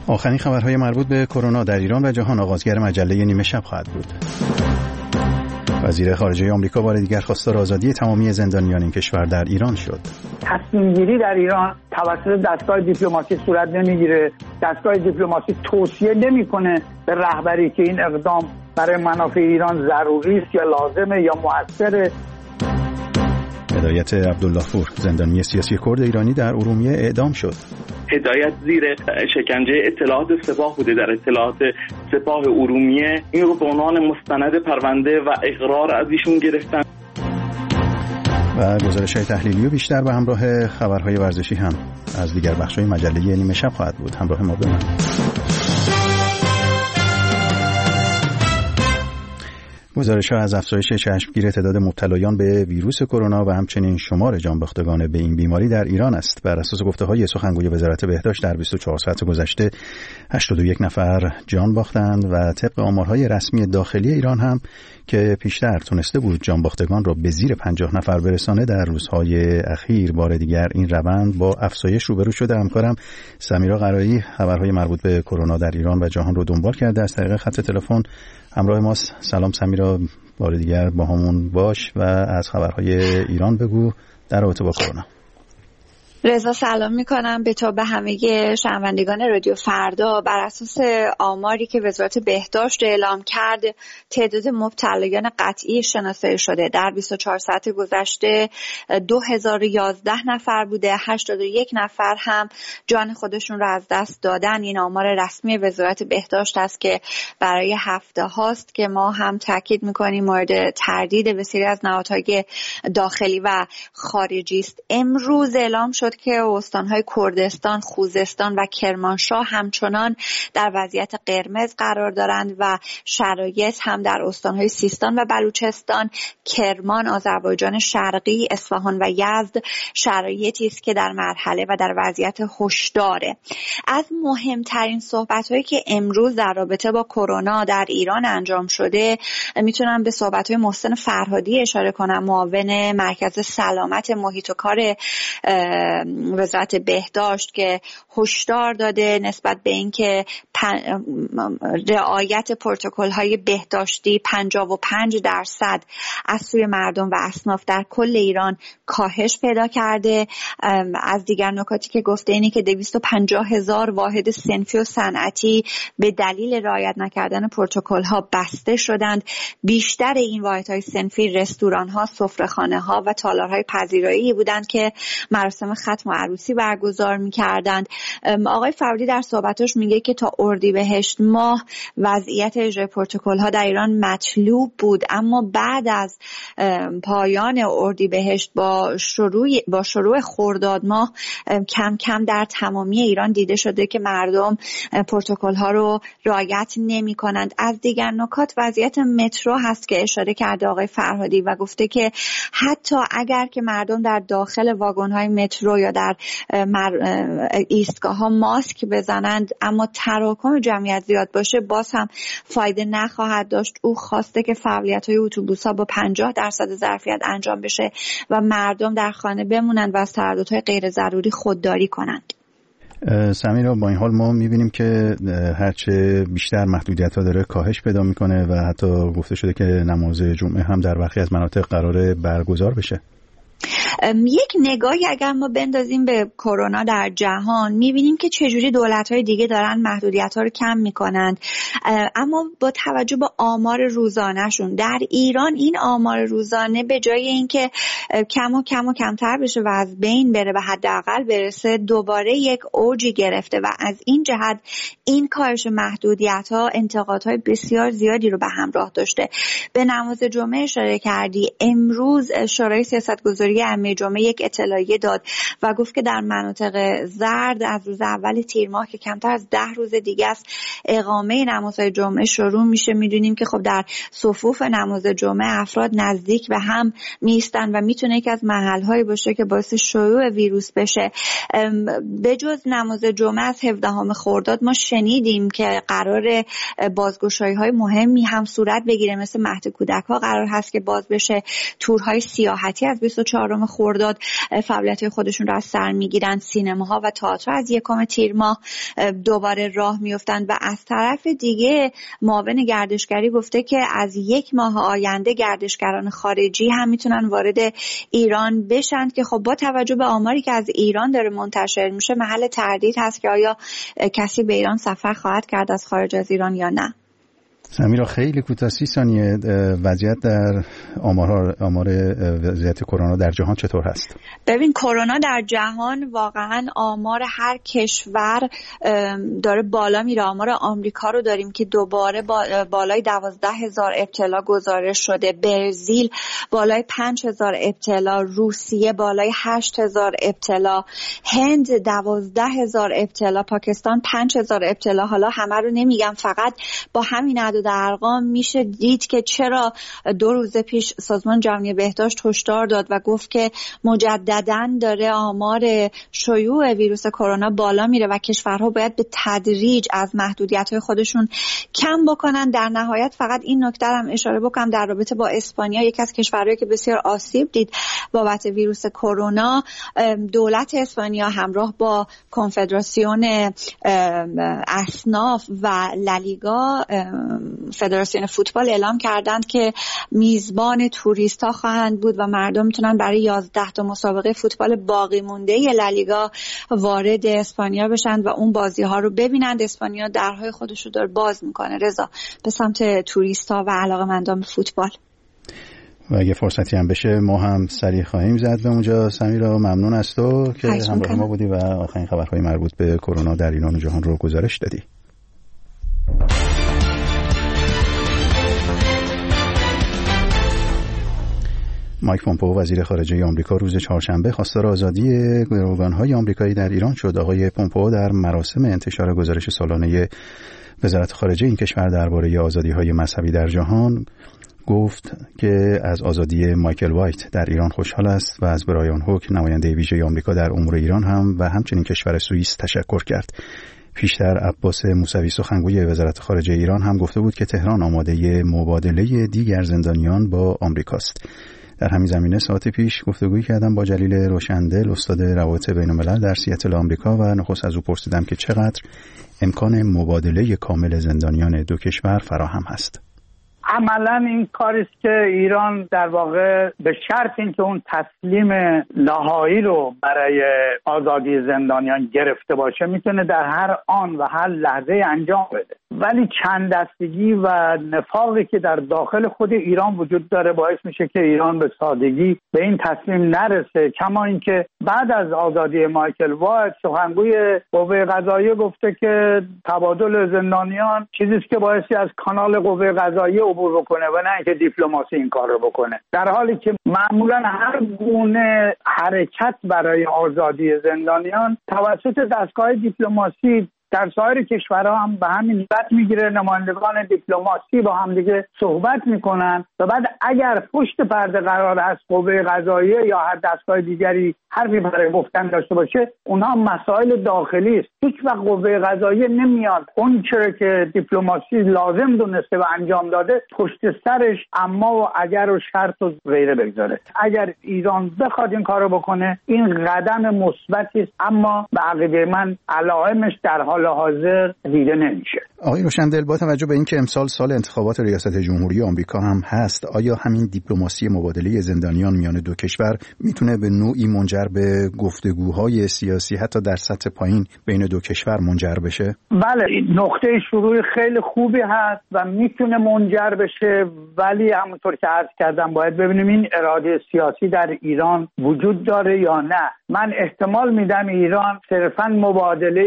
آخرین خبرهای مربوط به کرونا در ایران و جهان آغازگر مجله نیمه شب خواهد بود. وزیر خارجه آمریکا بار دیگر خواستار آزادی تمامی زندانیان این کشور در ایران شد. تصمیم گیری در ایران توسط دستگاه دیپلماسی صورت نمیگیره. دستگاه دیپلماسی توصیه نمیکنه به رهبری که این اقدام برای منافع ایران ضروری است یا لازمه یا مؤثره. هدایت عبدالله پور، زندانی سیاسی کرد ایرانی در ارومیه اعدام شد. هدایت زیر شکنجه اطلاعات سپاه بوده. در اطلاعات سپاه ارومیه این رو به عنوان مستند پرونده و اقرار از ایشون گرفتن. و گزارش‌های تحلیلی و بیشتر به همراه خبرهای ورزشی هم از دیگر بخش‌های مجله نیمه شب خواهد بود. همراه ما بمانید. گزارش‌ها از افزایش چشمگیر تعداد مبتلایان به ویروس کرونا و همچنین شمار جانباختگان به این بیماری در ایران است. بر اساس گفته‌های سخنگوی وزارت بهداشت در 24 ساعت گذشته 81 نفر جان باختند و طبق آمارهای رسمی داخلی ایران هم که پیشتر تونسته بود جانباختگان را به زیر 50 نفر برسانه، در روزهای اخیر بار دیگر این روند با افزایش روبرو شده. همکارم سمیرا قرایی خبرهای مربوط به کرونا در ایران و جهان رو دنبال کرده، از طریق خط تلفن همراه ماست. سلام سمیرا، بار دیگر با همون باش و از خبرهای ایران بگو در رابطه با کرونا. رضا سلام میکنم به تو، به همه شنوندگان رادیو فردا. بر اساس آماری که وزارت بهداشت اعلام کرد، تعداد مبتلایان قطعی شناسایی شده در 24 ساعت گذشته 2011 نفر بوده. 81 نفر هم جان خودشون رو از دست دادن. این آمار رسمی وزارت بهداشت است که برای هفته هاست که ما هم تاکید میکنیم مورد تردید بسیاری از نهادهای داخلی و خارجی است. امروز اعلام شد که استان‌های کردستان، خوزستان و کرمانشاه همچنان در وضعیت قرمز قرار دارند و شرایط هم در استان‌های سیستان و بلوچستان، کرمان، آذربایجان شرقی، اصفهان و یزد شرایطی است که در مرحله و در وضعیت هشداره. از مهمترین صحبت‌هایی که امروز در رابطه با کرونا در ایران انجام شده میتونم به صحبت‌های محسن فرهادی اشاره کنم، معاون مرکز سلامت محیط و کار وزارت بهداشت، که هشدار داده نسبت به اینکه رعایت پروتکل‌های بهداشتی 55% از سوی مردم و اصناف در کل ایران کاهش پیدا کرده. از دیگر نکاتی که گفته اینه که 250,000 واحد صنفی و صنعتی به دلیل رعایت نکردن پروتکل‌ها بسته شدند. بیشتر این واحدهای صنفی رستوران‌ها، سفره‌خانه‌ها و تالارهای پذیرایی بودند که مراسم ختم و عروسی برگزار می‌کردند. آقای فرهادی در صحبتش میگه که تا اردیبهشت ماه وضعیت اجرای پروتکل‌ها در ایران مطلوب بود، اما بعد از پایان اردیبهشت با شروع خرداد ماه کم کم در تمامی ایران دیده شده که مردم پروتکل‌ها رو رعایت نمی‌کنند. از دیگر نکات وضعیت مترو هست که اشاره کرده آقای فرهادی و گفته که حتی اگر که مردم در داخل واگن‌های مترو یا در ایستگاه‌ها ماسک بزنند اما تراکم جمعیت زیاد باشه باز هم فایده نخواهد داشت. او خواسته که فعالیت‌های اتوبوس‌ها با 50% ظرفیت انجام بشه و مردم در خانه بمونند و از ترددهای غیر ضروری خودداری کنند. سمیرا، با این حال ما می‌بینیم که هرچه بیشتر محدودیت‌ها داره کاهش پیدا می‌کنه و حتی گفته شده که نماز جمعه هم در برخی از مناطق قراره برگزار بشه. یک نگاهی اگر ما بندازیم به کرونا در جهان میبینیم که چجوری دولت‌های دیگه دارن محدودیت‌ها رو کم میکنند، اما با توجه به آمار روزانه‌شون در ایران این آمار روزانه به جای اینکه کم و کمتر بشه و از بین بره به حداقل برسه، دوباره یک اوجی گرفته و از این جهت این کاهش محدودیت‌ها انتقادهای بسیار زیادی رو به همراه داشته. به نماز جمعه اشاره کردی. امروز شورای سیاستگذاری امیر جمعه یک اطلاعیه داد و گفت که در مناطق زرد از روز اول تیر ماه که کمتر از 10 روز دیگه است اقامه نمازهای جمعه شروع میشه. میدونیم که خب در صفوف نماز جمعه افراد نزدیک به هم میستن و میتونه یکی از محل‌هایی باشه که باعث شیوع ویروس بشه. به جز نماز جمعه از 17 خرداد ما شنیدیم که قرار بازگشایی‌های مهمی هم صورت بگیره، مثل مهد کودک‌ها قرار هست که باز بشه، تورهای سیاحتی از 24 خرداد فعالیت خودشون رو از سر میگیرن. سینماها و تئاتر از 1 تیر ماه دوباره راه میافتند و از طرف دیگه معاون گردشگری گفته که از 1 ماه آینده گردشگران خارجی هم میتونن وارد ایران بشن که خب با توجه به آماری که از ایران داره منتشر میشه محل تردید هست که آیا کسی به ایران سفر خواهد کرد از خارج از ایران یا نه. سمیرا خیلی کوتاه 30 ثانیه وضعیت در آمار وضعیت کرونا در جهان چطور هست؟ ببین کرونا در جهان واقعا آمار هر کشور داره بالا میره. آمار آمریکا رو داریم که دوباره بالای 12,000 ابتلا گزارش شده، برزیل بالای 5,000 ابتلا، روسیه بالای 8,000 ابتلا، هند 12,000 ابتلا، پاکستان 5,000 ابتلا. حالا همه رو نمیگم، فقط با همین عدد ارقام میشه دید که چرا 2 روز پیش سازمان جهانی بهداشت هشدار داد و گفت که مجدداً داره آمار شیوع ویروس کرونا بالا میره و کشورها باید به تدریج از محدودیت‌های خودشون کم بکنن. در نهایت فقط این نکته هم اشاره بکنم در رابطه با اسپانیا، یکی از کشورهایی که بسیار آسیب دید بابت ویروس کرونا، دولت اسپانیا همراه با کنفدراسیون اصناف و لالیگا فدراسیون فوتبال اعلام کردند که میزبان توریستا خواهند بود و مردم میتونن برای 11 تا مسابقه فوتبال باقی مونده لالیگا وارد اسپانیا بشن و اون بازی ها رو ببینند. اسپانیا درهای خودش رو داره باز میکنه رضا به سمت توریستا و علاقه‌مندان به فوتبال. و اگه فرصتی هم بشه ما هم سریع خواهیم زد به اونجا. سمیرا ممنون از تو که همراه ما بودی و آخرین خبرهای مربوط به کرونا در ایران و جهان رو گزارش دادی. مایک پومپئو وزیر خارجه آمریکا روز چهارشنبه خواستار آزادی گروگان‌های آمریکایی در ایران شد. آقای پومپئو در مراسم انتشار گزارش سالانه وزارت خارجه این کشور درباره آزادی‌های مذهبی در جهان گفت که از آزادی مایکل وایت در ایران خوشحال است و از برایان هوک نماینده ویژه آمریکا در امور ایران هم و همچنین کشور سوئیس تشکر کرد. پیشتر عباس موسوی سخنگوی وزارت خارجه ایران هم گفته بود که تهران آماده مبادله دیگر زندانیان با آمریکاست. در همین زمینه ساعت پیش گفتگویی کردم با جلیل روشندل استاد روابط بین‌الملل در سیاتل آمریکا و نخست از او پرسیدم که چقدر امکان مبادله کامل زندانیان دو کشور فراهم هست. عملا این کاری است که ایران در واقع به شرط اینکه اون تسلیم نهایی رو برای آزادی زندانیان گرفته باشه میتونه در هر آن و هر لحظه انجام بده، ولی چند دستگی و نفاقی که در داخل خود ایران وجود داره باعث میشه که ایران به سادگی به این تسلیم نرسه. کما اینکه بعد از آزادی مایکل وایت سخنگوی قوه قضاییه گفته که تبادل زندانیان چیزی است که بایستی از کانال قوه قضاییه عبور بکنه و نه اینکه دیپلماسی این کار رو بکنه، در حالی که معمولا هر گونه حرکت برای آزادی زندانیان توسط دستگاه دیپلماسی در سایر کشورها هم به همین نسبت میگیره. نمایندگان دیپلماسی با هم دیگه صحبت میکنن و بعد اگر پشت پرده قرار هست قوه قضاییه یا هر دستگاه دیگری حرفی برای گفتن داشته باشه، اونها مسائل داخلی است. هیچ وقت قوه قضاییه نمیاد اون چرا که دیپلماسی لازم دونسته و انجام داده پشت سرش اما و اگر و شرط و غیره بگذاره. اگر ایران بخواد این کارو بکنه این قدم مثبتی است، اما به عقیده من علائمش در حال حاضر دیده نمیشه. آقای روشندل، با توجه به اینکه امسال سال انتخابات ریاست جمهوری آمریکا هم هست، آیا همین دیپلماسی مبادله زندانیان میان دو کشور میتونه به نوعی منجر به گفتگوهای سیاسی حتی در سطح پایین بین دو کشور منجر بشه؟ بله، نقطه شروع خیلی خوبی هست و میتونه منجر بشه، ولی همونطور که عرض کردم باید ببینیم این اراده سیاسی در ایران وجود داره یا نه. من احتمال میدم ایران صرفاً مبادله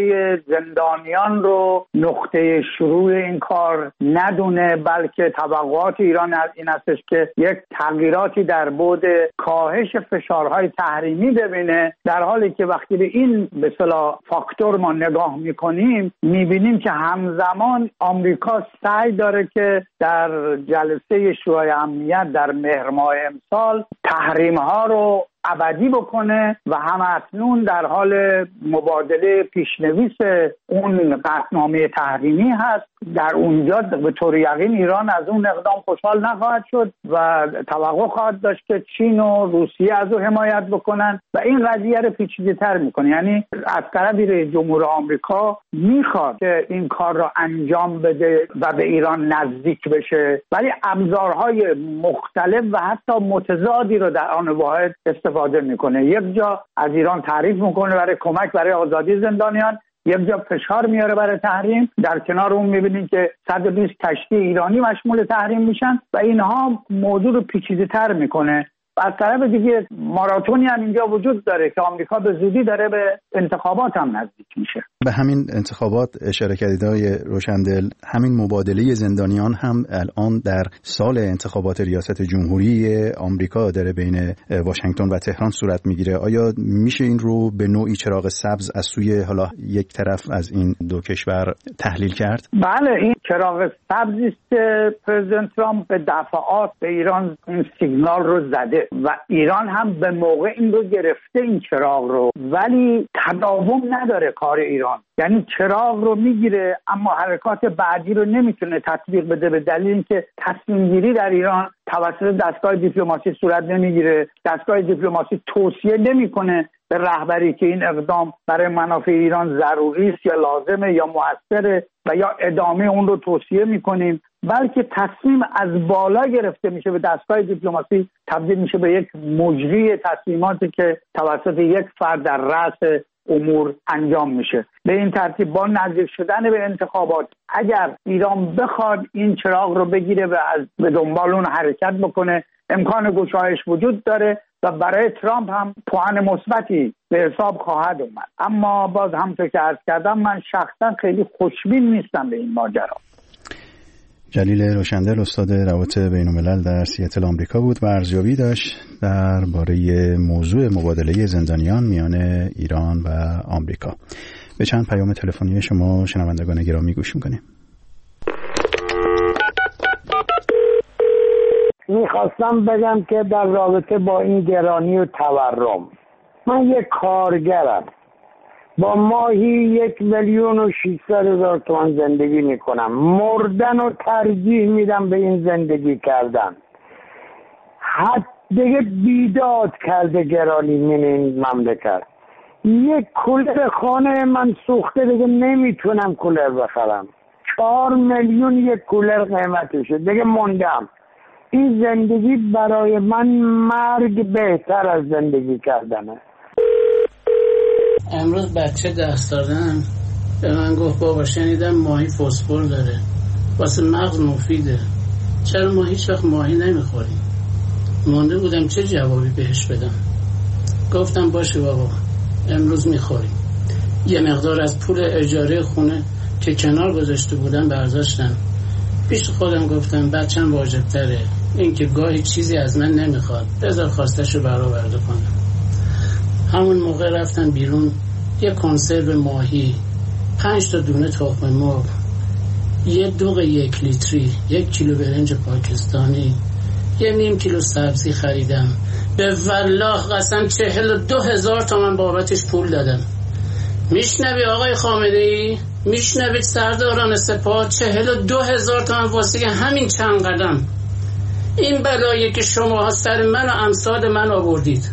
زندانیان رو نقطه شروع این کار ندونه، بلکه توقعات ایران از این هستش که یک تغییراتی در بعد کاهش فشارهای تحریمی ببینه، در حالی که وقتی به این به اصطلاح فاکتور ما نگاه میکنیم میبینیم که همزمان آمریکا سعی داره که در جلسه شورای امنیت در مهر ماه امسال تحریم ها رو ابدی بکنه و همکنون در حال مبادله پیشنویس اون قطعنامه تحریمی هست. در اونجا به طور یقین ایران از اون اقدام خوشحال نخواهد شد و توقع خواهد داشت که چین و روسیه از او حمایت بکنن و این قضیه رو پیچیده‌تر میکنه. یعنی از طرفی رئیس جمهور آمریکا میخواد که این کار را انجام بده و به ایران نزدیک بشه، ولی ابزارهای مختلف و حتی متضادی رو در آن واحد استفاده میکنه. یک جا از ایران تعریف میکنه برای کمک برای آزادی زندانیان، یک جا فشار میاره برای تحریم. در کنار اون میبینید که 120 کشتی ایرانی مشمول تحریم میشن و اینها موضوع رو پیچیده‌تر میکنه. از طرف دیگه ماراتونی هم اینجا وجود داره که آمریکا به زودی داره به انتخابات هم نزدیک میشه. به همین انتخابات اشاره کردید آقای روشندل. همین مبادله زندانیان هم الان در سال انتخابات ریاست جمهوری آمریکا داره بین واشنگتن و تهران صورت میگیره. آیا میشه این رو به نوعی چراغ سبز از سوی حالا یک طرف از این دو کشور تحلیل کرد؟ بله، این چراغ سبزی است که پرزیدنت ترامپ به دفعات به ایران این سیگنال رو زده و ایران هم به موقع این رو گرفته این چراغ رو، ولی تداوم نداره کار ایران. یعنی چراغ رو میگیره اما حرکات بعدی رو نمیتونه تطبیق بده به دلیل اینکه تصمیم گیری در ایران توسط دستگاه دیپلماسی صورت نمیگیره. دستگاه دیپلماسی توصیه نمیکنه به رهبری که این اقدام برای منافع ایران ضروری است یا لازمه یا مؤثره و یا ادامه اون رو توصیه میکنیم، بلکه تصمیم از بالا گرفته میشه، به دستگاه دیپلماسی تبدیل میشه به یک مجری تصمیماتی که توسط یک فرد در رأس امور انجام میشه. به این ترتیب با نزدیک شدن به انتخابات اگر ایران بخواد این چراغ رو بگیره و به دنبال اون حرکت بکنه، امکان گشایش وجود داره و برای ترامپ هم پوان مثبتی به حساب خواهد اومد. اما باز همونطور که عرض کردم من شخصا خیلی خوشبین نیستم به این ماجرا. جلیل روشندل استاد روابط بین‌الملل در سیاتل آمریکا بود و ارزیابی داشت درباره موضوع مبادله زندانیان میان ایران و آمریکا. به چند پیام تلفنی شما شنوندگان گرامی گوش می‌کنیم. میخواستم بگم که در رابطه با این گرانی و تورم، من یک کارگرم با ماهی 1,600,000 تومان زندگی میکنم. مردن و ترجیح میدم به این زندگی کردن. حد دیگه بیداد کرده گرانی من این مملکت. یک کولر خانه من سوخته، دیگه نمیتونم کولر بخرم. 4 میلیون یک کولر قیمتشه، دیگه موندم. این زندگی برای من مرگ بهتر از زندگی کردنه. امروز بچه 10 ساله‌ام به من گفت بابا شنیدم ماهی فسفر داره، واسه مغز مفیده، چرا ما هیچ وقت ماهی نمیخوریم؟ مونده بودم چه جوابی بهش بدم. گفتم باشه بابا امروز میخوریم. یه مقدار از پول اجاره خونه که کنار گذاشته بودم برداشتم، پیش خودم گفتم بچم واجب‌تره، این که گاهی چیزی از من نمیخواد، بذار خواستشو برآورده کنم. همون موقع رفتم بیرون، یه کنسرو ماهی، 5 تا دونه تخم مرغ، یه دوغ 1 لیتری، 1 کیلو برنج پاکستانی، یه نیم کیلو سبزی خریدم. به والله قسم 42,000 تومان بابتش پول دادم. میشنوی آقای خامنه‌ای؟ میشنوید سرداران سپاه؟ 42,000 تومان واسه همین چند قدم. این بلایی که شما سر من و امثال من آوردید.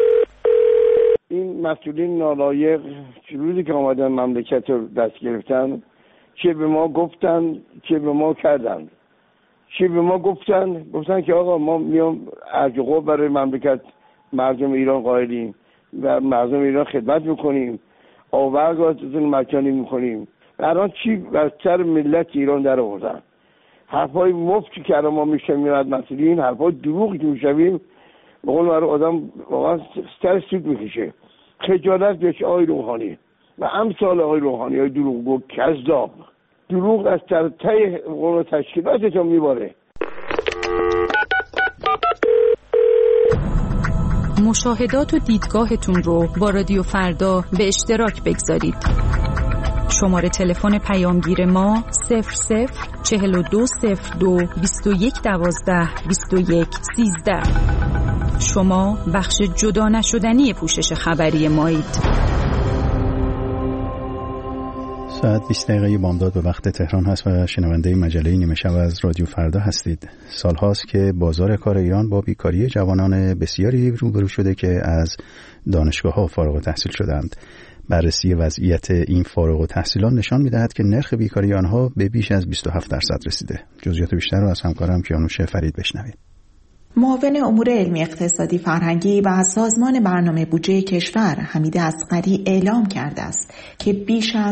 این مسئولین نالایق روزی که آمدن مملکت رو دست گرفتن، چه به ما گفتن چه به ما کردن. چه به ما گفتن که آقا ما میام ارج و قوت برای مملکت مردم ایران قائلیم و مردم ایران خدمت میکنیم، آورگاتتون مکانی میکنیم. الان چی بر سر ملت ایران در آوردن؟ حرفای مفتی که الان ما میشنویم از مسئولین، حرفای دروغی که میشنویم، به قول معروف آدم واقعا سر سود میکشه. خجالت بهش آقای روحانی و امثال آقای روحانی های دروغگو کذاب. دروغ از ته قول تشکیلاتتون میباره. مشاهدات و دیدگاهتون رو با رادیو فردا به اشتراک بگذارید. شماره تلفن پیامگیر ما 00420221122113. شما بخش جدا نشدنی پوشش خبری مایید. ساعت 20 دقیقه بامداد به وقت تهران هست و شنونده مجله نیمه شب از رادیو فردا هستید. سالهاست که بازار کار ایران با بیکاری جوانان بسیاری روبرو شده که از دانشگاه‌ها فارغ التحصیل شدند. بررسی وضعیت این فارغ التحصیلان نشان می‌دهد که نرخ بیکاری آنها به بیش از 27% رسیده. جزئیات بیشتر را از همکارم کیانوش فرید بشنوید. معاون امور علمی اقتصادی فرهنگی و سازمان برنامه بودجه کشور حمید اصغری اعلام کرده است که بیش از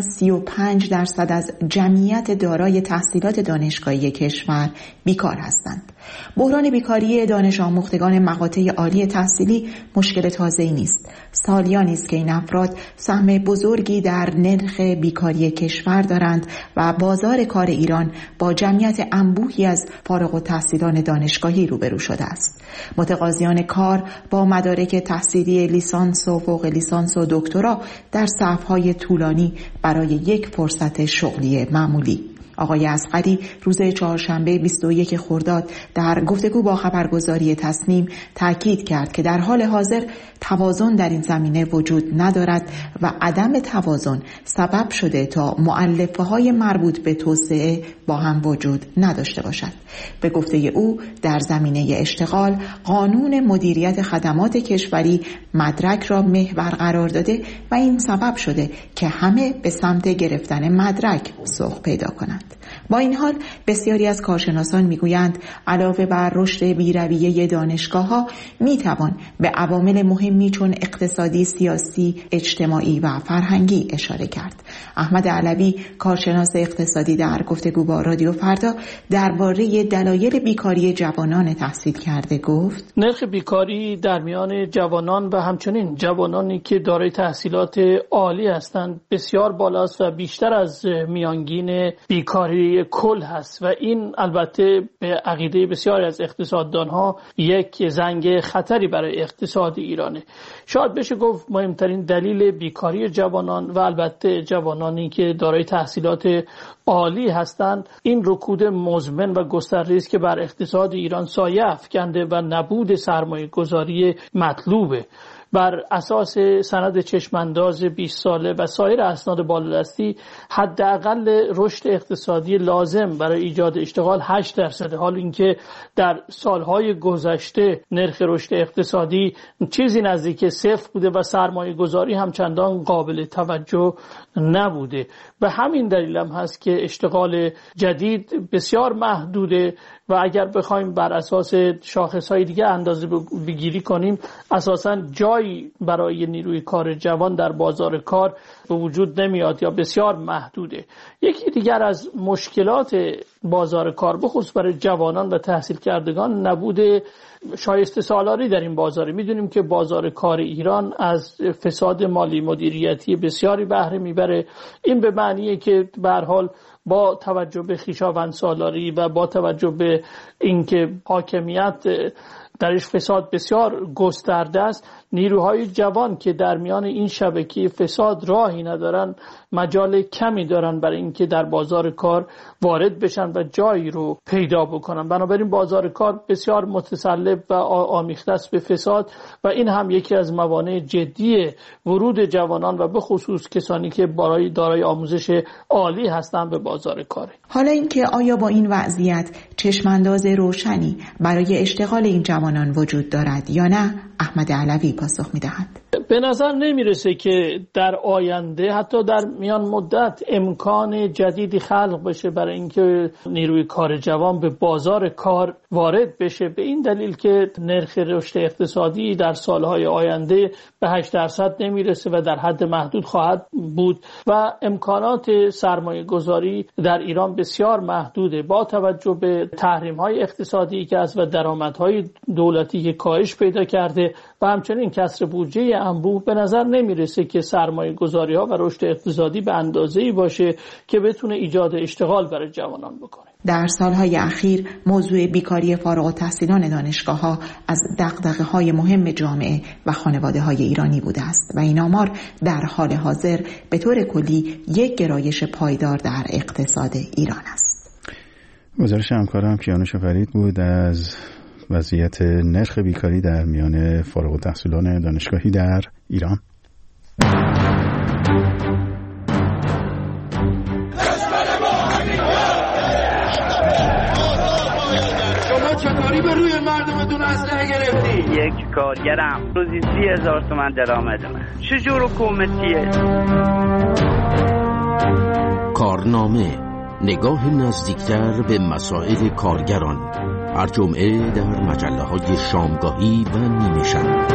35% از جمعیت دارای تحصیلات دانشگاهی کشور بیکار هستند. بحران بیکاری دانش آموختگان مقاطع عالی تحصیلی مشکل تازه‌ای نیست. سالیانی است که این افراد سهم بزرگی در نرخ بیکاری کشور دارند و بازار کار ایران با جمعیت انبوهی از فارغ التحصیلان دانشگاهی روبرو شده است. متقاضیان کار با مدارک تحصیلی لیسانس و فوق لیسانس و دکترا در صف‌های طولانی برای یک فرصت شغلی معمولی. آقای اصغری روز چهارشنبه 21 خرداد در گفتگو با خبرگزاری تصنیم تاکید کرد که در حال حاضر توازن در این زمینه وجود ندارد و عدم توازن سبب شده تا مؤلفه‌های مربوط به توسعه با هم وجود نداشته باشد. به گفته او در زمینه اشتغال قانون مدیریت خدمات کشوری مدرک را محور قرار داده و این سبب شده که همه به سمت گرفتن مدرک سوق پیدا کنند. با این حال بسیاری از کارشناسان میگویند علاوه بر رشد بی‌رویه دانشگاه‌ها میتوان به عوامل مهمی چون اقتصادی، سیاسی، اجتماعی و فرهنگی اشاره کرد. احمد علوی کارشناس اقتصادی در گفتگو با رادیو فردا درباره دلایل بیکاری جوانان تحصیل کرده گفت: نرخ بیکاری در میان جوانان و همچنین جوانانی که دارای تحصیلات عالی هستند بسیار بالاست و بیشتر از میانگین بیکاری کل هست و این البته به عقیده بسیاری از اقتصاددانها یک زنگ خطری برای اقتصاد ایرانه. شاید بشه گفت مهمترین دلیل بیکاری جوانان و البته جوانانی که دارای تحصیلات عالی هستند این رکود مزمن و گسترده است که بر اقتصاد ایران سایه افکنده و نبود سرمایه گذاری مطلوبه. بر اساس سند چشمانداز 20 ساله و سایر اسناد بالادستی حداقل رشد اقتصادی لازم برای ایجاد اشتغال 8%. حال اینکه در سالهای گذشته نرخ رشد اقتصادی چیزی نزدیک صفر بوده و سرمایه گذاری هم چندان قابل توجه نبوده. به همین دلیل هم هست که اشتغال جدید بسیار محدوده و اگر بخوایم بر اساس شاخصهای دیگه اندازه بگیری کنیم اساساً جایی برای نیروی کار جوان در بازار کار به وجود نمیاد یا بسیار محدوده. یکی دیگر از مشکلات بازار کار به خصوص برای جوانان و تحصیل کردگان نبود شایسته سالاری در این بازار. میدونیم که بازار کار ایران از فساد مالی مدیریتی بسیاری بهره میبره. این به معنیه که به هر حال با توجه به خویشاوند سالاری و با توجه به اینکه حاکمیت درش فساد بسیار گسترده است، نیروهای جوان که در میان این شبکه فساد راهی ندارن مجال کمی دارن برای اینکه در بازار کار وارد بشن و جایی رو پیدا بکنن. بنابراین بازار کار بسیار متسلب و آمیخته است به فساد و این هم یکی از موانع جدی ورود جوانان و به خصوص کسانی که دارای آموزش عالی هستند به بازار کار. حالا اینکه آیا با این وضعیت چشمانداز روشنی برای اشتغال این جوانان وجود دارد یا نه، احمد علوی پاسخ می‌دهد. به نظر نمیرسه که در آینده حتی در میان مدت امکان جدیدی خلق بشه برای اینکه نیروی کار جوان به بازار کار وارد بشه، به این دلیل که نرخ رشد اقتصادی در سالهای آینده به 8% نمیرسه و در حد محدود خواهد بود و امکانات سرمایه گذاری در ایران بسیار محدوده با توجه به تحریم‌های اقتصادی که از و درآمدهای دولتی که کاهش پیدا کرده و همچنین کسر بودجه انبوه. به نظر نمیرسه که سرمایه گذاری ها و رشد اقتصادی به اندازه‌ای باشه که بتونه ایجاد اشتغال برای جوانان بکنه. در سالهای اخیر موضوع بیکاری فارغ التحصیلان دانشگاه‌ها از دغدغه‌های مهم جامعه و خانواده‌های ایرانی بوده است و این آمار در حال حاضر به طور کلی یک گرایش پایدار در اقتصاد ایران است. گزارش همکارم کیانوش فرید بود از وضعیت نرخ بیکاری در میان فارغ التحصیلان دانشگاهی در ایران. چطوری به روی مردمتون اسلحه گرفتی؟ یک کارگرم روزی 30,000 تومان درآمدمه. چجور حکومتیه؟ کارنامه، نگاه نزدیکتر به مسائل کارگران، هر جمعه در مجله‌های شامگاهی و نیمه شب.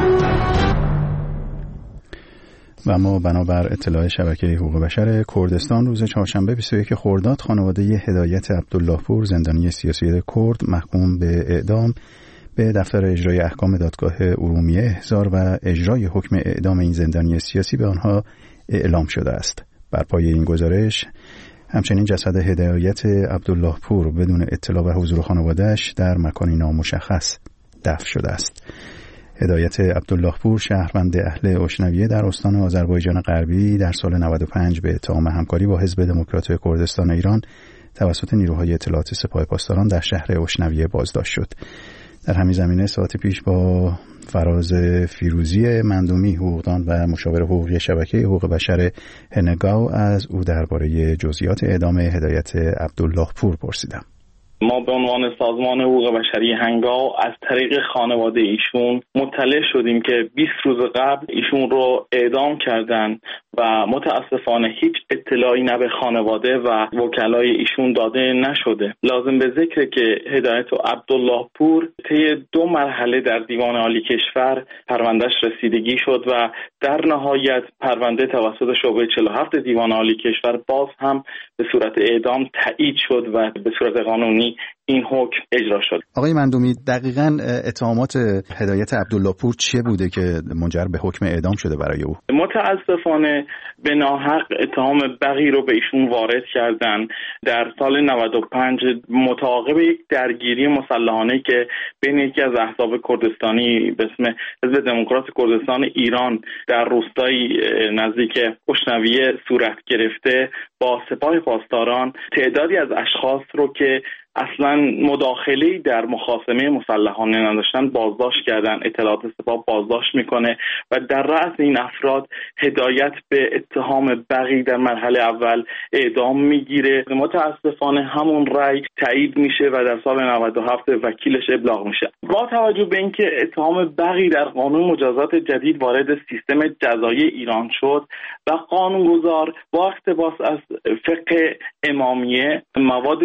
و اما بنابر اطلاع شبکه حقوق بشر کردستان روز چهارشنبه 21 خرداد خانواده هدایت عبدالله پور زندانی سیاسی کرد محکوم به اعدام به دفتر اجرای احکام دادگاه ارومیه احضار و اجرای حکم اعدام این زندانی سیاسی به آنها اعلام شده است. بر پایه این گزارش همچنین جسد هدایت عبدالله پور بدون اطلاع و حضور خانواده‌اش در مکانی نامشخص دفن شده است. هدایت عبدالله پور شهروند اهل اشنویه در استان آذربایجان غربی در سال 95 به اتهام همکاری با حزب دموکرات کردستان ایران توسط نیروهای اطلاعات سپاه پاسداران در شهر اشنویه بازداشت شد. در همین زمینه ساعت پیش با فراز فیروزی مندومی حقوقدان و مشاور حقوقی شبکه حقوق بشر هنگاو از او درباره جزئیات اعدام هدایت عبدالله پور پرسیدم. ما به عنوان سازمان حقوق بشری هنگاو از طریق خانواده ایشون مطلع شدیم که 20 روز قبل ایشون رو اعدام کردن و متاسفانه هیچ اطلاعی نه به خانواده و وکلای ایشون داده نشده. لازم به ذکره که هدایت عبدالله پور طی 2 مرحله در دیوان عالی کشور پروندهش رسیدگی شد و در نهایت پرونده توسط شعبه 47 دیوان عالی کشور باز هم به صورت اعدام تایید شد و به صورت قانونی این حکم اجرا شد. آقای مندومی، دقیقاً اتهامات هدایت عبدالله پور چیه بوده که منجر به حکم اعدام شده برای او؟ متاسفانه به ناحق اتهام بغی رو به ایشون وارد کردن. در سال 95 متعاقب یک درگیری مسلحانه که بین یکی از احزاب کردستانی به اسم حزب دموکرات کردستان ایران در روستایی نزدیک اشنویه صورت گرفته، با سپاه پاسداران تعدادی از اشخاص رو که اصلا مداخله‌ای در مخاصمه مسلحانه نداشتن بازداشت کردن. اطلاعات سپاه بازداشت میکنه و در رأس این افراد هدایت به اتهام بغی در مرحله اول اعدام میگیره. متاسفانه همون رأی تایید میشه و در سال 97 وکیلش ابلاغ میشه. با توجه به اینکه اتهام بغی در قانون مجازات جدید وارد سیستم جزایی ایران شد و قانونگذار با اقتباس از فقه امامیه مواد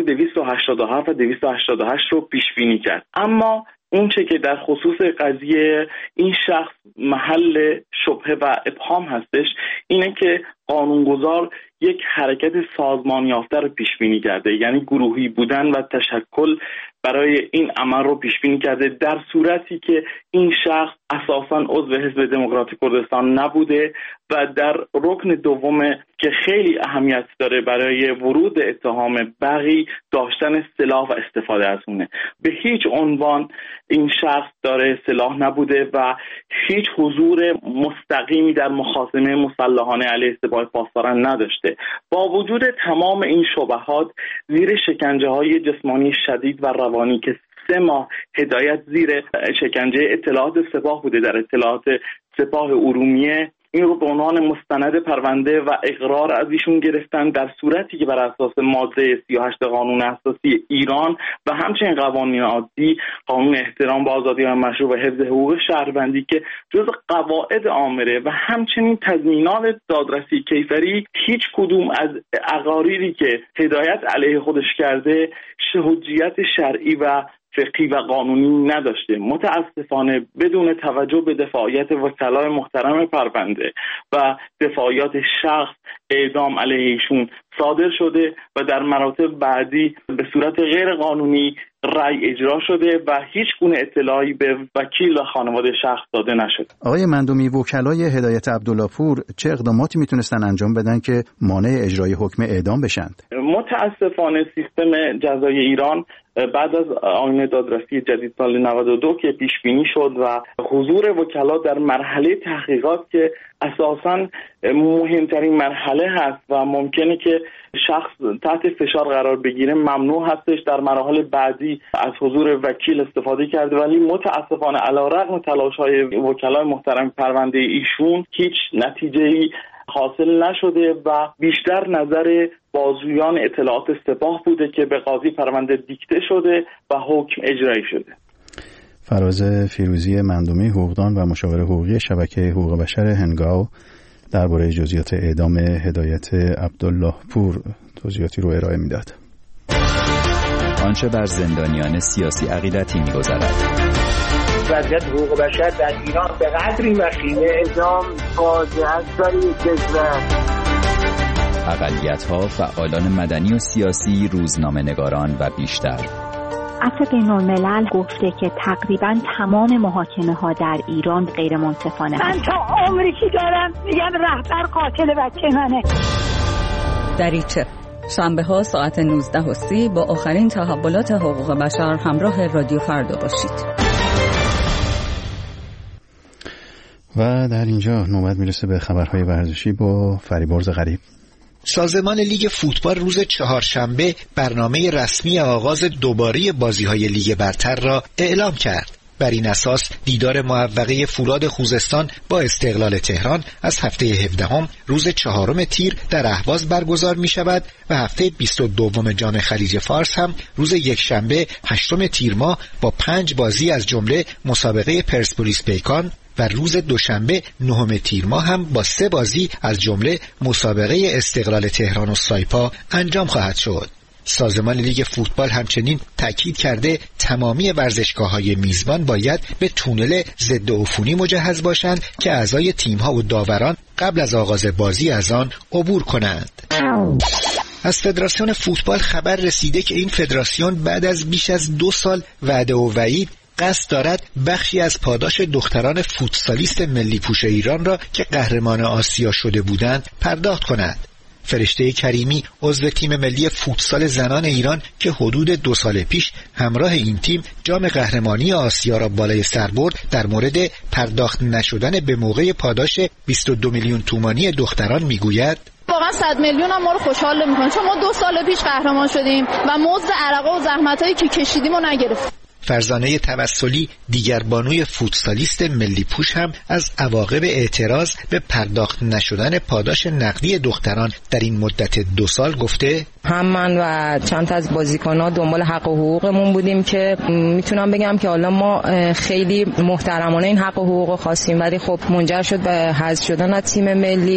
287 و 288 رو پیش بینی کرد. اما اون چه که در خصوص قضیه این شخص محل شبهه و ابهام هستش اینه که قانونگذار یک حرکت سازمان یافته رو پیش بینی کرده، یعنی گروهی بودن و تشکل برای این عمل رو پیش بینی کرده، در صورتی که این شخص اساساً عضو حزب دموکرات کردستان نبوده و در رکن دوم که خیلی اهمیت داره برای ورود اتهام بغی داشتن سلاح و استفاده از اونه. به هیچ عنوان این شخص داره سلاح نبوده و هیچ حضور مستقیمی در مخاصمه مسلحانه علیه سپاه پاسداران نداشته. با وجود تمام این شبهات زیر شکنجه‌های جسمانی شدید و روانی که 3 ماه هدایت زیر شکنجه اطلاعات سپاه بوده در اطلاعات سپاه ارومیه، این رو به عنوان مستند پرونده و اقرار از ایشون گرفتن، در صورتی که بر اساس ماده 38 قانون اساسی ایران و همچنین قوانین عادی، قانون احترام به آزادی و مشروع و حفظ حقوق شهروندی که جز قواعد عامره و همچنین تضمینات دادرسی کیفری، هیچ کدوم از اقاریری که هدایت علیه خودش کرده حجیت شرعی و فقهی و قانونی نداشته. متاسفانه بدون توجه به دفاعیت وکلای محترم پرونده و دفاعیت شخص اعدام علیه ایشون صادر شده و در مراتب بعدی به صورت غیر قانونی رأی اجرا شده و هیچ گونه اطلاعی به وکیل و خانواده شخص داده نشد. آقای مندومی، وکلای هدایت عبدالله پور چه اقداماتی میتونستن انجام بدن که مانع اجرای حکم اعدام بشند؟ متاسفانه سیستم جزایی ایران بعد از آیین دادرسی جدید سال 92 که پیش بینی شد و حضور وکلا در مرحله تحقیقات که اساساً مهمترین مرحله هست و ممکنه که شخص تحت فشار قرار بگیره، ممنوع هستش در مراحل بعدی از حضور وکیل استفاده کرده، ولی متاسفانه علیرغم تلاش‌های وکلای محترم پرونده ایشون هیچ نتیجه‌ای حاصل نشده و بیشتر نظر بازجویان اطلاعات سپاه بوده که به قاضی پرونده دیکته شده و حکم اجرایی شده. فراز فیروزی مندومی، حقوقدان و مشاور حقوقی شبکه حقوق بشر هنگاو، درباره جزئیات اعدام هدایت عبدالله پور توضیحاتی رو ارائه میداد. آنچه بر زندانیان سیاسی عقیدتی می‌گذرد. وضعیت حقوق بشر در ایران به قدری وخیمه، اعدام فاجعه است برای کشور. اقلیت‌ها، فعالان مدنی و سیاسی، روزنامه‌نگاران و بیشتر. عفو بین‌الملل گفته که تقریباً تمام محاکمه‌ها در ایران غیر منصفانه. من تا عمری که دارم میگم رهبر قاتل بچه منه. دریچه شنبه‌ها ساعت 19:30 با آخرین تحولات حقوق بشر همراه رادیو فردا باشید. و در اینجا نوبت میرسه به خبرهای ورزشی با فریبرز غریب. سازمان لیگ فوتبال روز چهارشنبه برنامه رسمی آغاز دوباره بازی‌های لیگ برتر را اعلام کرد. بر این اساس دیدار موفقه فولاد خوزستان با استقلال تهران از هفته 17 روز 4 تیر در اهواز برگزار می شود و هفته 22 جام خلیج فارس هم روز یکشنبه 8 تیر ماه با 5 بازی از جمله مسابقه پرسپولیس پیکان و روز دوشنبه 9 تیر ماه هم با 3 بازی از جمله مسابقه استقلال تهران و سایپا انجام خواهد شد. سازمان لیگ فوتبال همچنین تاکید کرده تمامی ورزشگاه‌های میزبان باید به تونل ضد عفونی مجهز باشند که اعضای تیم‌ها و داوران قبل از آغاز بازی از آن عبور کنند. از فدراسیون فوتبال خبر رسیده که این فدراسیون بعد از بیش از 2 سال وعده و وعید قصد دارد بخشی از پاداش دختران فوتسالیست ملی پوش ایران را که قهرمان آسیا شده بودند پرداخت کند. فرشته کریمی عضو تیم ملی فوتسال زنان ایران که حدود 2 سال پیش همراه این تیم جام قهرمانی آسیا را بالای سر برد در مورد پرداخت نشدن به موقع پاداش 22 میلیون تومانی دختران میگوید واقعا 100 میلیون هم ما رو خوشحال نمی‌کنه، چون ما 2 سال پیش قهرمان شدیم و مزد عرقه و زحمتایی که کشیدیم رو نگرفتیم. فرزانه توسلی دیگر بانوی فوتسالیست ملی پوش هم از عواقب اعتراض به پرداخت نشدن پاداش نقدی دختران در این مدت 2 سال گفته هم من و چند تا از بازیکن‌ها دنبال حق و حقوقمون بودیم که میتونم بگم که حالا ما خیلی محترمانه این حق و حقوق خواستیم، ولی خب منجر شد به حذف شدن از تیم ملی.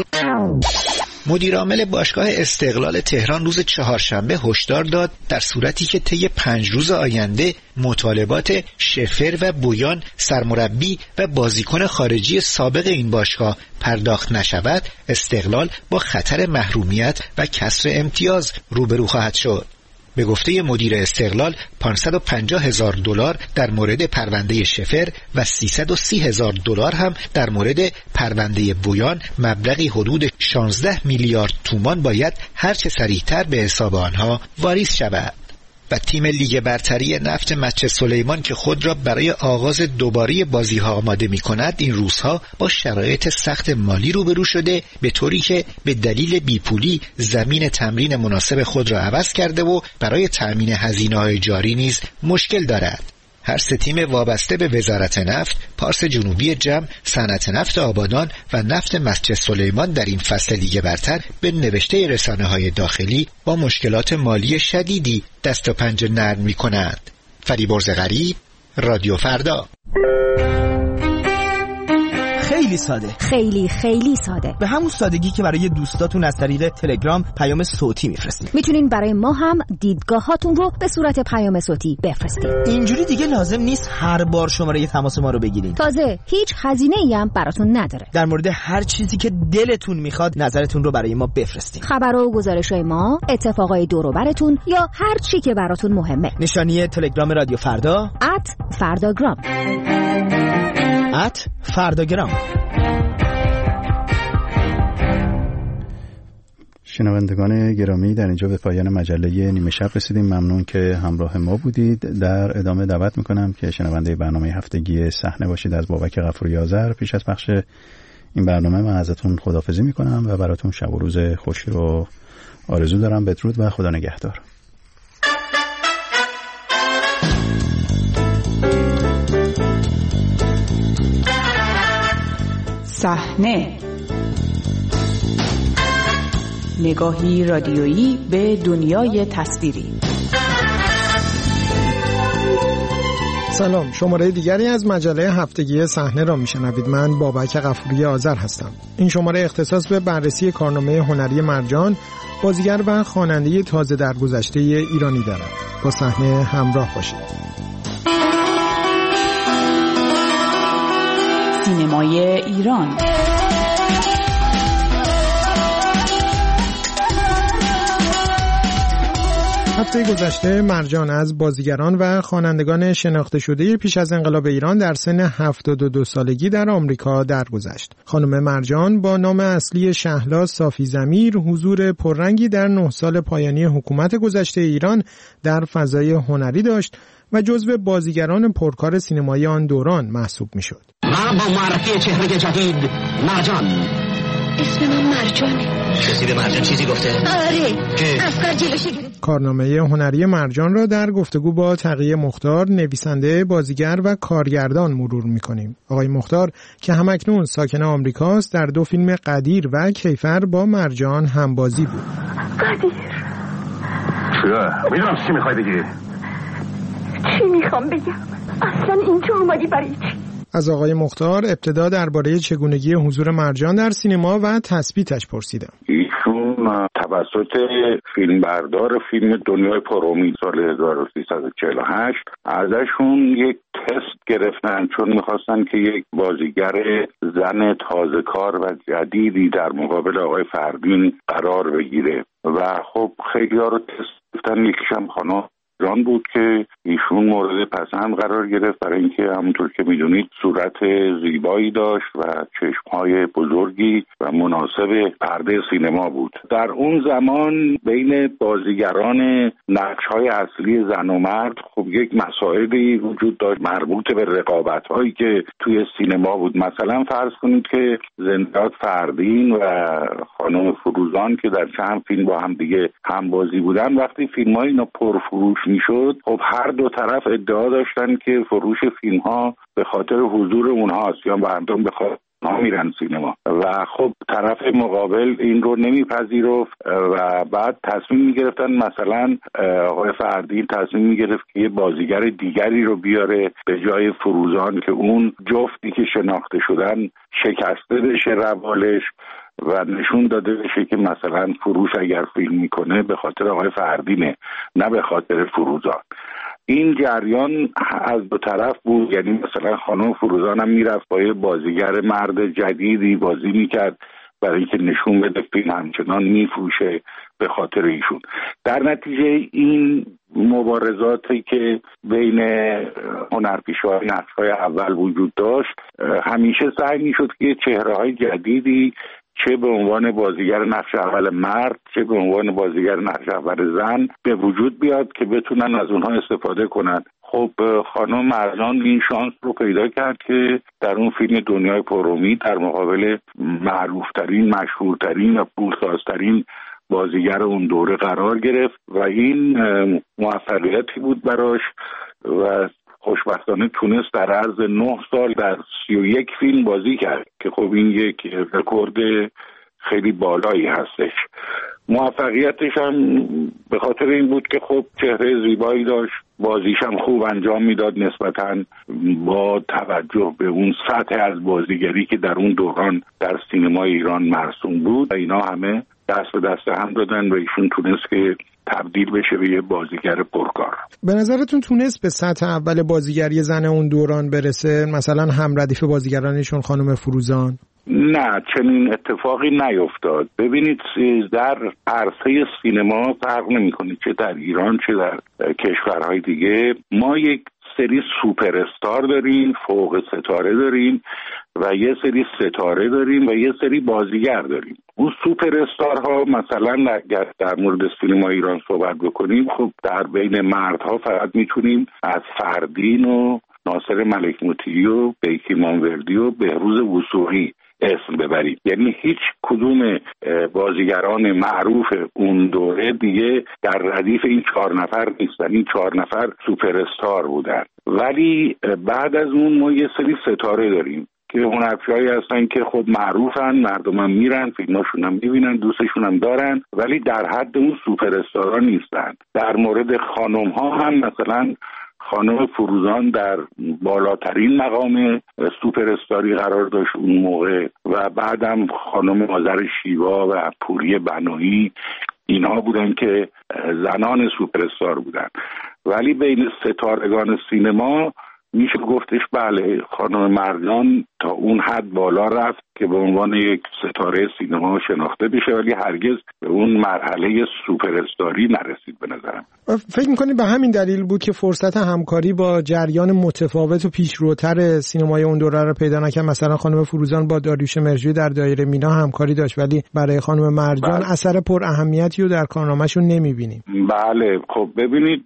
مدیر عامل باشگاه استقلال تهران روز چهارشنبه هشدار داد در صورتی که طی 5 روز آینده مطالبات شفر و بویان سرمربی و بازیکن خارجی سابق این باشگاه پرداخت نشود، استقلال با خطر محرومیت و کسر امتیاز روبرو خواهد شد. به گفته مدیر استقلال 550,000 دلار در مورد پرونده شفر و 330,000 دلار هم در مورد پرونده بویان، مبلغی حدود 16 میلیارد تومان باید هرچه سریعتر به حساب آنها واریز شود. و تیم لیگ برتری نفت مچ سلیمان که خود را برای آغاز دوباره بازی‌ها آماده می‌کند، این روزها با شرایط سخت مالی روبرو شده، به طوری که به دلیل بیپولی زمین تمرین مناسب خود را عوض کرده و برای تأمین هزینه‌های جاری نیز مشکل دارد. هر 3 تیم وابسته به وزارت نفت، پارس جنوبی جم، صنعت نفت آبادان و نفت مسجد سلیمان در این فصل لیگ برتر به نوشته رسانه‌های داخلی با مشکلات مالی شدیدی دست و پنجه نرم می‌کنند. فریبرز غریب، رادیو فردا. خیلی ساده، خیلی ساده، به همون سادگی که برای دوستاتون از طریق تلگرام پیام صوتی میفرستید. میتونین برای ما هم دیدگاهاتون رو به صورت پیام صوتی بفرستید. اینجوری دیگه لازم نیست هر بار شماره تماس ما رو بگیرید. تازه هیچ هزینه‌ای هم براتون نداره. در مورد هر چیزی که دلتون میخواد نظرتون رو برای ما بفرستید. خبر و گزارش‌های ما، اتفاقای دور و براتون یا هر چی که براتون مهمه. نشانی تلگرام رادیو فردا @فرداگرام. فرداگرام. شنوندگان گرامی، در اینجا به پایان مجله نیمه شب رسیدیم. ممنون که همراه ما بودید. در ادامه دعوت میکنم که شنونده برنامه هفتگی صحنه باشید از بابک غفوری آذر. پیش از پخش این برنامه من ازتون خداحافظی میکنم و براتون شب و روز خوشی رو آرزو دارم. بدرود و خدا نگهدار. صحنه، نگاهی رادیویی به دنیای تصویری. سلام، شماره دیگری از مجله هفتگی صحنه را میشنوید. من بابک غفوری آذر هستم. این شماره اختصاص به بررسی کارنامه هنری مرجان، بازیگر و خواننده تازه درگذشته ایرانی دارد. با صحنه همراه باشید. سینمای ایران. هفته گذشته مرجان از بازیگران و خوانندگان شناخته شده پیش از انقلاب ایران در سن 72 سالگی در آمریکا درگذشت. خانم مرجان با نام اصلی شهلا صافی ضمیر حضور پررنگی در 9 سال پایانی حکومت گذشته ایران در فضای هنری داشت و جزو بازیگران پرکار سینمایی آن دوران محسوب میشد. و با معرفی چهره جدید مرجان. اسم من مرجانه. کسی به مرجان چیزی گفته؟ آره. افکار جلوشی گرفت. کارنامه هنری مرجان را در گفتگو با تقی مختار، نویسنده، بازیگر و کارگردان مرور می‌کنیم. آقای مختار که همکنون ساکن آمریکاست، در 2 فیلم قدیر و کیفر با مرجان همبازی بود. قدیر. چرا؟ میدونم چی می‌خوای بگی. چی میخوام بگم؟ اصلا اینجا اومدی برای چی؟ از آقای مختار ابتدا درباره چگونگی حضور مرجان در سینما و تثبیتش پرسیدم. ایشون توسط فیلمبردار فیلم دنیای پر امید سال 1348 ازشون یک تست گرفتن، چون میخواستن که یک بازیگر زن تازه کار و جدیدی در مقابل آقای فردین قرار بگیره و خب خیلی ها رو تست گرفتن. یکیشم خانم جان بود که ایشون مورد پسند قرار گرفت برای اینکه همونطور که میدونید صورت زیبایی داشت و چشمهای بزرگی و مناسب پرده سینما بود. در اون زمان بین بازیگران نقش‌های اصلی زن و مرد خب یک مسائلی وجود داشت مربوط به رقابت‌هایی که توی سینما بود. مثلا فرض کنید که زنداد فردین و خانم فروزان که در چند فیلم با هم دیگه همبازی بودن، وقتی فیلم‌های اینا پرفروش میشد خب هر دو طرف ادعا داشتن که فروش فیلم ها به خاطر حضور اونهاست یا مردم به خاطر اونها میرن سینما و خب طرف مقابل این رو نمیپذیرفت و بعد تصمیم میگرفتن، مثلا آقای فردین تصمیم میگرفت که یه بازیگر دیگری رو بیاره به جای فروزان که اون جفتی که شناخته شدن شکسته بشه روالش و نشون داده بشه که مثلا فروش اگر فیلم میکنه به خاطر آقای فردینه نه به خاطر فروزان. این جریان از دو طرف بود، یعنی مثلا خانم فروزان هم میرفت با یه بازیگر مرد جدیدی بازی میکرد برای اینکه نشون بده فیلم همچنان میفروشه به خاطر ایشون. در نتیجه این مبارزاتی که بین هنرپیشه‌های نقش‌های اول وجود داشت همیشه سعی میشد که چهره‌های جدیدی چه به عنوان بازیگر نقش اول مرد چه به عنوان بازیگر نقش اول زن به وجود بیاد که بتونن از اونها استفاده کنن. خب خانم مرجان این شانس رو پیدا کرد که در اون فیلم دنیای پر امید در مقابل معروفترین، مشهورترین و پولسازترین بازیگر اون دوره قرار گرفت و این موفقیتی بود براش و خوشبختانه تونست در عرض 9 سال در 31 فیلم بازی کرد که خب این یک رکورد خیلی بالایی هستش. موفقیتش هم به خاطر این بود که خب چهره زیبایی داشت، بازیش هم خوب انجام میداد نسبتاً با توجه به اون سطح از بازیگری که در اون دوران در سینمای ایران مرسوم بود. اینا همه دست به دست هم دادن و ایشون تونست که تبدیل بشه به یه بازیگر پرکار. به نظرتون تونست به سطح اول بازیگری زن اون دوران برسه، مثلا هم ردیف بازیگرانشون خانم فروزان؟ نه، چنین اتفاقی نیفتاد. ببینید در عرصه سینما فرق نمی‌کنه چه در ایران چه در کشورهای دیگه، ما یک سری سوپر استار داریم، فوق ستاره داریم و یه سری ستاره داریم و یه سری بازیگر داریم. اون سوپر استارها مثلا اگر در مورد سینما ایران صحبت بکنیم، خب در بین مردها فقط میتونیم از فردین و ناصر ملک مطیعی و بیکی مانوردی و بهروز وثوقی اسم ببریم. یعنی هیچ کدوم بازیگران معروف اون دوره دیگه در ردیف این 4 نفر نیستن. این 4 نفر سوپر استار بودن. ولی بعد از اون ما یه سری ستاره داریم که هنرپیشه‌ای هستن که خب معروفن، مردم هم میرن فیلماشون هم میبینن، دوستشون هم دارن، ولی در حد اون سوپر استارا نیستن. در مورد خانم ها هم مثلا خانم فروزان در بالاترین مقام سوپر استاری قرار داشت اون موقع و بعدم خانم آذر شیوا و پوری بنایی، اینها بودن که زنان سوپر استار بودن. ولی بین ستارگان سینما میشه گفتش بله خانم مرجان تا اون حد بالا رفت که به عنوان یک ستاره سینما شناخته بشه، ولی هرگز به اون مرحله سوپر استاری نرسید به نظرم. فکر می‌کنید به همین دلیل بود که فرصت همکاری با جریان متفاوت و پیشروتر سینمای اون دوره رو پیدا نکرد؟ مثلا خانم فروزان با داریوش مرجویی در دایره مینا همکاری داشت، ولی برای خانم مرجان اثر پر اهمیتی رو در کارنامه‌شون نمی‌بینیم. بله خب ببینید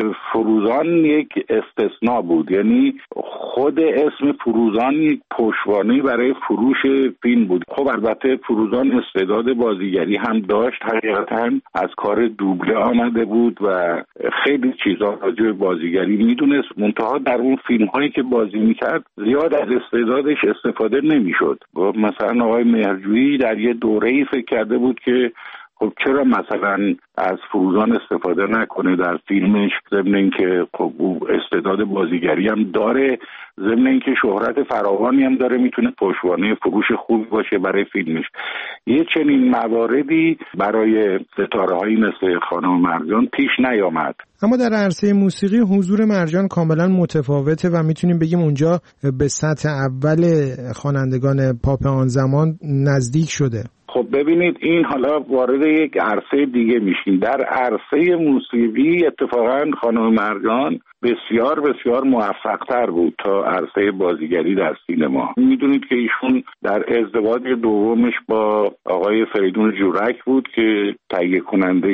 فروزان یک استثناء بود، یعنی خود اسم فروزان یک پشتوانه برای فروش فیلم بود. خب البته فروزان استعداد بازیگری هم داشت، حقیقتا از کار دوبله آمده بود و خیلی چیزا راجع به بازیگری میدونست، منتها در اون فیلم هایی که بازی میکرد زیاد از استعدادش استفاده نمیشد. مثلا آقای مرجویی در یه دوره‌ای فکر کرده بود که خب چرا مثلا از فروزان استفاده نکنه در فیلمش، ضمن اینکه خب او استعداد بازیگری هم داره، ضمن اینکه شهرت فراوانی هم داره، میتونه پشتوانه فروش خوبی باشه برای فیلمش. یه چنین مواردی برای ستاره‌هایی مثل خانم مرجان پیش نیامد. اما در عرصه موسیقی حضور مرجان کاملا متفاوته و میتونیم بگیم اونجا به سطح اول خوانندگان پاپ آن زمان نزدیک شده. خب ببینید این حالا وارد یک عرصه دیگه میشیم. در عرصه موسیقی اتفاقا خانم مرجان بسیار بسیار موفق‌تر بود تا عرصه بازیگری در سینما. میدونید که ایشون در ازدواج دومش با آقای فریدون جورک بود که تهیه کننده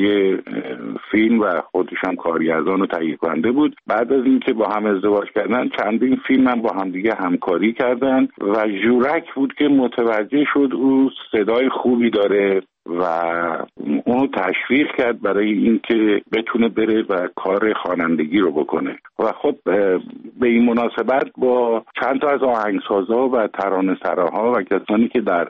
فیلم و خودش هم کارگردان و تهیه کننده بود. بعد از اینکه با هم ازدواج کردن چندین فیلم هم با هم دیگه همکاری کردن و جورک بود که متوجه شد او صدای خوبی داره و اونو تشویق کرد برای اینکه بتونه بره و کار خوانندگی رو بکنه. و خب به این مناسبت با چند تا از آهنگسازها و ترانه‌سراها و کسانی که در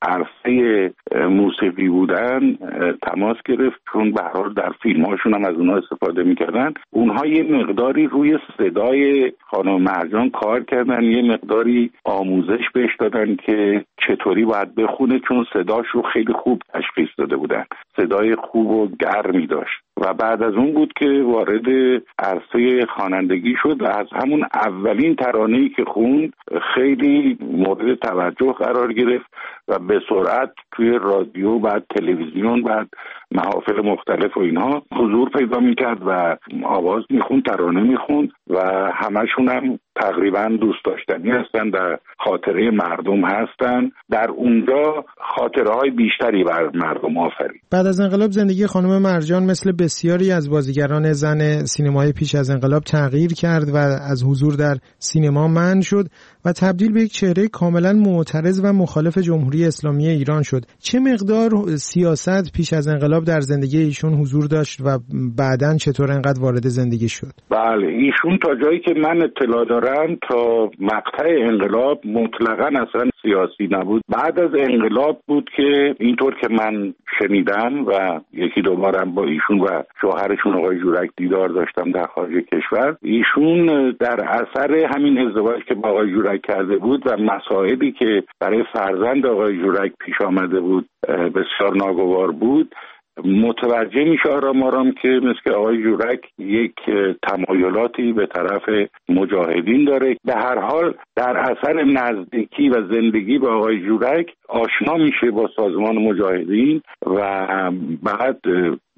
عرصه موسیقی بودن تماس گرفت، چون به هر حال در فیلم‌هاشون هم از اونها استفاده می‌کردن. اونها یه مقداری روی صدای خانم مرجان کار کردن، یه مقداری آموزش بهش دادن که چطوری باید بخونه، چون صداش رو خیلی خوب تشخیص داده بودن، صدای خوب و گرمی داشت. و بعد از اون بود که وارد عرصه خوانندگی شد و از همون اولین ترانه‌ای که خوند خیلی مورد توجه قرار گرفت و به سرعت توی رادیو، بعد تلویزیون، بعد محافل مختلف و اینها حضور پیدا میکرد و آواز میخوند، ترانه میخوند و همشون هم تقریبا دوست داشتنی هستن، در خاطره مردم هستن. در اونجا خاطره های بیشتری بر مردم آفرید. بعد از انقلاب زندگی خانم مرجان مثل بسیاری از بازیگران زن سینمای پیش از انقلاب تغییر کرد و از حضور در سینما منع شد و تبدیل به یک چهره کاملا معترض و مخالف جمهوری اسلامی ایران شد. چه مقدار سیاست پیش از انقلاب در زندگی ایشون حضور داشت و بعداً چطور انقدر وارد زندگی شد؟ بله، ایشون تا جایی که من اطلاع دارم تا مقطع انقلاب مطلقاً اصلا سیاسی نبود. بعد از انقلاب بود که اینطور که من شنیدم و یکی دو بارم با ایشون و شوهرشون آقای جورک دیدار داشتم در خارج کشور، ایشون در اثر همین ازدواج که با آقای جورک کرده بود و مسائلی که برای فرزند آقای جورک پیش آمده بود بسیار ناگوار بود، متوجه میشه آرام که مثل آقای جورک یک تمایلاتی به طرف مجاهدین داره. به هر حال در اثر نزدیکی و زندگی با آقای جورک آشنا میشه با سازمان مجاهدین و بعد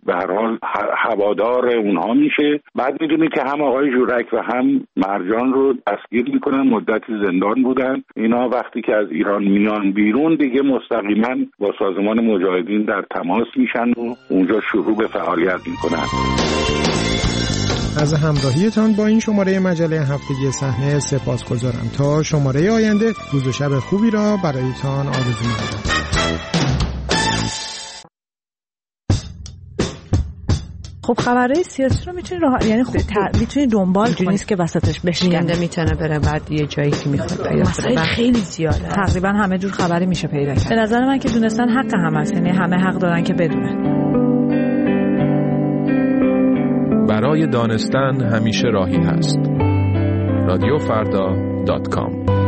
به هر حال هوادار اونها میشه. بعد میدونید که هم آقای جورک و هم مرجان رو دستگیر میکنن، مدتی زندان بودن. اینا وقتی که از ایران میان بیرون دیگه مستقیما با سازمان مجاهدین در تماس میشن و اونجا شروع به فعالیت میکنن. از همراهیتان با این شماره مجله هفتگی صحنه سپاسگزارم. تا شماره آینده روز و شب خوبی را برایتان آرزو می‌کنم. خب خبرهای سیاسی رو میتونی میتونی دنبال کنی، نیست که وسطش بشیننده میتونه بره بعد یه جایی که میخواد پیدا کنه. خیلی زیاده، تقریبا همه جور خبری میشه پیدا کرد. به نظر من که دونستن حق همه است، یعنی همه حق دارن که بدونن. برای دانستن همیشه راهی هست. رادیوفردا.com